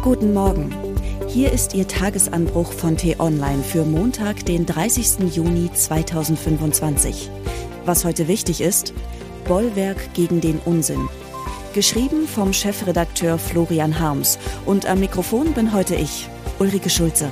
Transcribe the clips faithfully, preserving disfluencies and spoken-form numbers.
Guten Morgen. Hier ist Ihr Tagesanbruch von T-Online für Montag, den dreißigsten Juni zweitausendfünfundzwanzig. Was heute wichtig ist: Bollwerk gegen den Unsinn. Geschrieben vom Chefredakteur Florian Harms. Und am Mikrofon bin heute ich, Ulrike Schulze.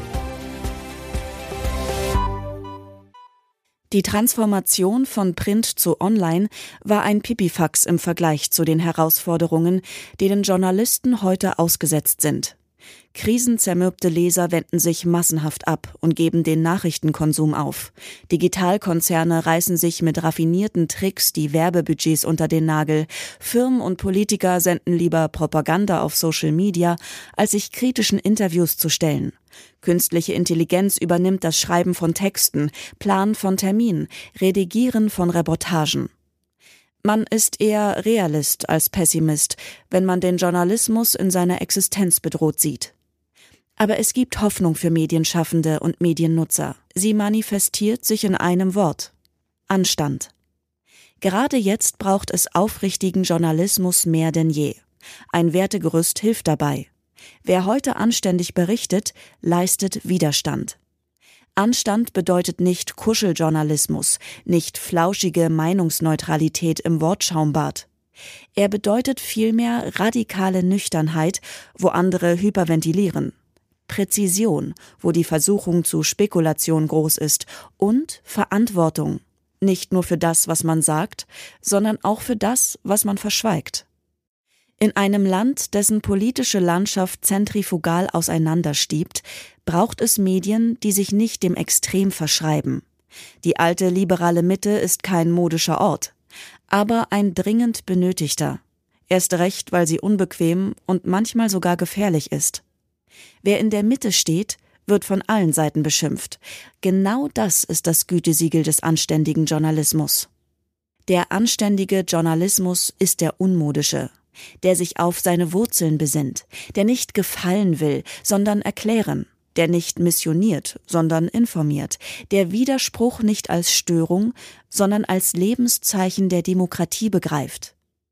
Die Transformation von Print zu Online war ein Pipifax im Vergleich zu den Herausforderungen, denen Journalisten heute ausgesetzt sind. Krisenzermürbte Leser wenden sich massenhaft ab und geben den Nachrichtenkonsum auf. Digitalkonzerne reißen sich mit raffinierten Tricks die Werbebudgets unter den Nagel. Firmen und Politiker senden lieber Propaganda auf Social Media, als sich kritischen Interviews zu stellen. Künstliche Intelligenz übernimmt das Schreiben von Texten, Plan von Terminen, Redigieren von Reportagen. Man ist eher Realist als Pessimist, wenn man den Journalismus in seiner Existenz bedroht sieht. Aber es gibt Hoffnung für Medienschaffende und Mediennutzer. Sie manifestiert sich in einem Wort: Anstand. Gerade jetzt braucht es aufrichtigen Journalismus mehr denn je. Ein Wertegerüst hilft dabei. Wer heute anständig berichtet, leistet Widerstand. Anstand bedeutet nicht Kuscheljournalismus, nicht flauschige Meinungsneutralität im Wortschaumbad. Er bedeutet vielmehr radikale Nüchternheit, wo andere hyperventilieren. Präzision, wo die Versuchung zu Spekulation groß ist, und Verantwortung, nicht nur für das, was man sagt, sondern auch für das, was man verschweigt. In einem Land, dessen politische Landschaft zentrifugal auseinanderstiebt, braucht es Medien, die sich nicht dem Extrem verschreiben. Die alte liberale Mitte ist kein modischer Ort, aber ein dringend benötigter. Erst recht, weil sie unbequem und manchmal sogar gefährlich ist. Wer in der Mitte steht, wird von allen Seiten beschimpft. Genau das ist das Gütesiegel des anständigen Journalismus. Der anständige Journalismus ist der unmodische, der sich auf seine Wurzeln besinnt, der nicht gefallen will, sondern erklären, der nicht missioniert, sondern informiert, der Widerspruch nicht als Störung, sondern als Lebenszeichen der Demokratie begreift.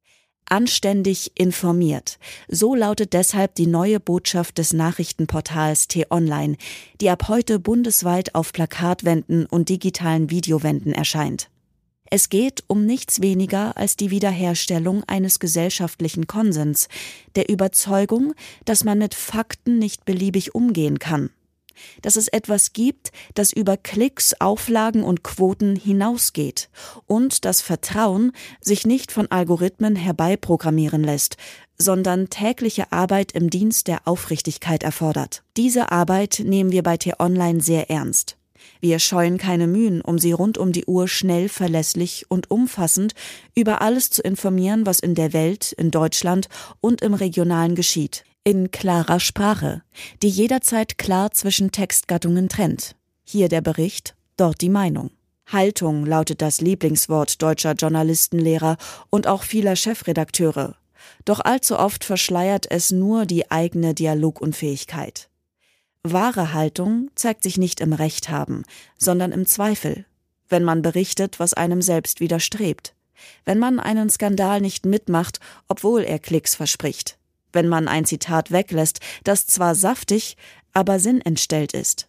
Anständig informiert, so lautet deshalb die neue Botschaft des Nachrichtenportals T-Online, die ab heute bundesweit auf Plakatwänden und digitalen Videowänden erscheint. Es geht um nichts weniger als die Wiederherstellung eines gesellschaftlichen Konsens, der Überzeugung, dass man mit Fakten nicht beliebig umgehen kann, dass es etwas gibt, das über Klicks, Auflagen und Quoten hinausgeht und das Vertrauen sich nicht von Algorithmen herbeiprogrammieren lässt, sondern tägliche Arbeit im Dienst der Aufrichtigkeit erfordert. Diese Arbeit nehmen wir bei T-Online sehr ernst. Wir scheuen keine Mühen, um Sie rund um die Uhr schnell, verlässlich und umfassend über alles zu informieren, was in der Welt, in Deutschland und im Regionalen geschieht. In klarer Sprache, die jederzeit klar zwischen Textgattungen trennt. Hier der Bericht, dort die Meinung. Haltung lautet das Lieblingswort deutscher Journalistenlehrer und auch vieler Chefredakteure. Doch allzu oft verschleiert es nur die eigene Dialogunfähigkeit. Wahre Haltung zeigt sich nicht im Recht haben, sondern im Zweifel, wenn man berichtet, was einem selbst widerstrebt, wenn man einen Skandal nicht mitmacht, obwohl er Klicks verspricht, wenn man ein Zitat weglässt, das zwar saftig, aber sinnentstellt ist.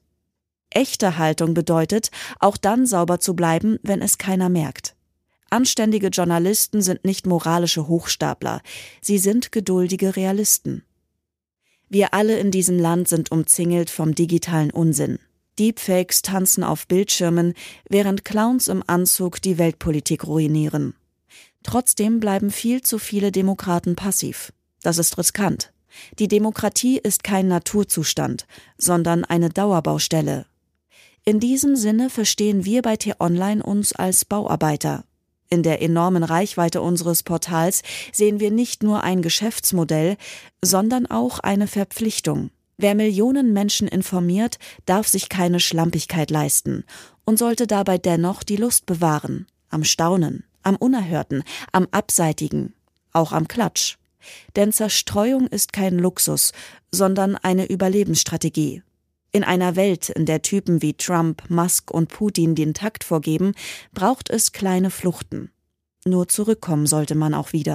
Echte Haltung bedeutet, auch dann sauber zu bleiben, wenn es keiner merkt. Anständige Journalisten sind nicht moralische Hochstapler, sie sind geduldige Realisten. Wir alle in diesem Land sind umzingelt vom digitalen Unsinn. Deepfakes tanzen auf Bildschirmen, während Clowns im Anzug die Weltpolitik ruinieren. Trotzdem bleiben viel zu viele Demokraten passiv. Das ist riskant. Die Demokratie ist kein Naturzustand, sondern eine Dauerbaustelle. In diesem Sinne verstehen wir bei T-Online uns als Bauarbeiter. In der enormen Reichweite unseres Portals sehen wir nicht nur ein Geschäftsmodell, sondern auch eine Verpflichtung. Wer Millionen Menschen informiert, darf sich keine Schlampigkeit leisten und sollte dabei dennoch die Lust bewahren, am Staunen, am Unerhörten, am Abseitigen, auch am Klatsch. Denn Zerstreuung ist kein Luxus, sondern eine Überlebensstrategie. In einer Welt, in der Typen wie Trump, Musk und Putin den Takt vorgeben, braucht es kleine Fluchten. Nur zurückkommen sollte man auch wieder.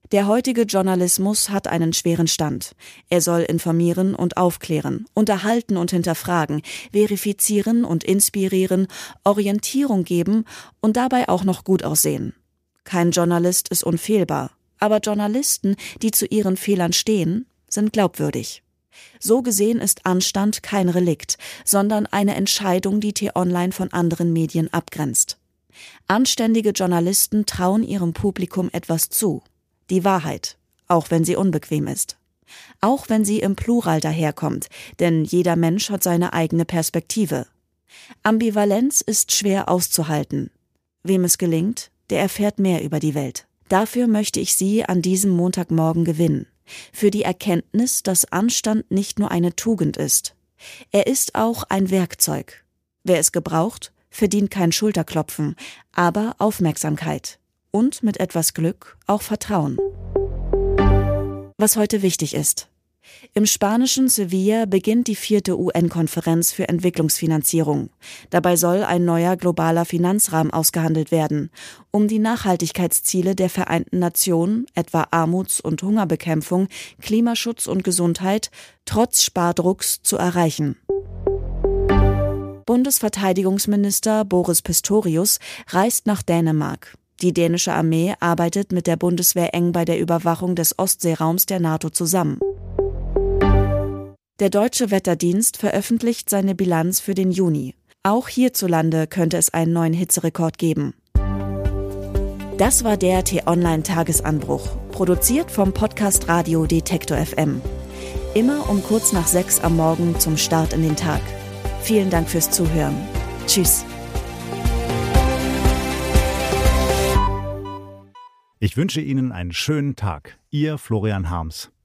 Der heutige Journalismus hat einen schweren Stand. Er soll informieren und aufklären, unterhalten und hinterfragen, verifizieren und inspirieren, Orientierung geben und dabei auch noch gut aussehen. Kein Journalist ist unfehlbar, aber Journalisten, die zu ihren Fehlern stehen, sind glaubwürdig. So gesehen ist Anstand kein Relikt, sondern eine Entscheidung, die T-Online von anderen Medien abgrenzt. Anständige Journalisten trauen ihrem Publikum etwas zu. Die Wahrheit, auch wenn sie unbequem ist. Auch wenn sie im Plural daherkommt, denn jeder Mensch hat seine eigene Perspektive. Ambivalenz ist schwer auszuhalten. Wem es gelingt, der erfährt mehr über die Welt. Dafür möchte ich Sie an diesem Montagmorgen gewinnen. Für die Erkenntnis, dass Anstand nicht nur eine Tugend ist. Er ist auch ein Werkzeug. Wer es gebraucht, verdient kein Schulterklopfen, aber Aufmerksamkeit. Und mit etwas Glück auch Vertrauen. Was heute wichtig ist. Im spanischen Sevilla beginnt die vierte U N-Konferenz für Entwicklungsfinanzierung. Dabei soll ein neuer globaler Finanzrahmen ausgehandelt werden, um die Nachhaltigkeitsziele der Vereinten Nationen, etwa Armuts- und Hungerbekämpfung, Klimaschutz und Gesundheit, trotz Spardrucks zu erreichen. Bundesverteidigungsminister Boris Pistorius reist nach Dänemark. Die dänische Armee arbeitet mit der Bundeswehr eng bei der Überwachung des Ostseeraums der NATO zusammen. Der Deutsche Wetterdienst veröffentlicht seine Bilanz für den Juni. Auch hierzulande könnte es einen neuen Hitzerekord geben. Das war der T-Online-Tagesanbruch, produziert vom Podcast Radio Detektor F M. Immer um kurz nach sechs am Morgen zum Start in den Tag. Vielen Dank fürs Zuhören. Tschüss. Ich wünsche Ihnen einen schönen Tag. Ihr Florian Harms.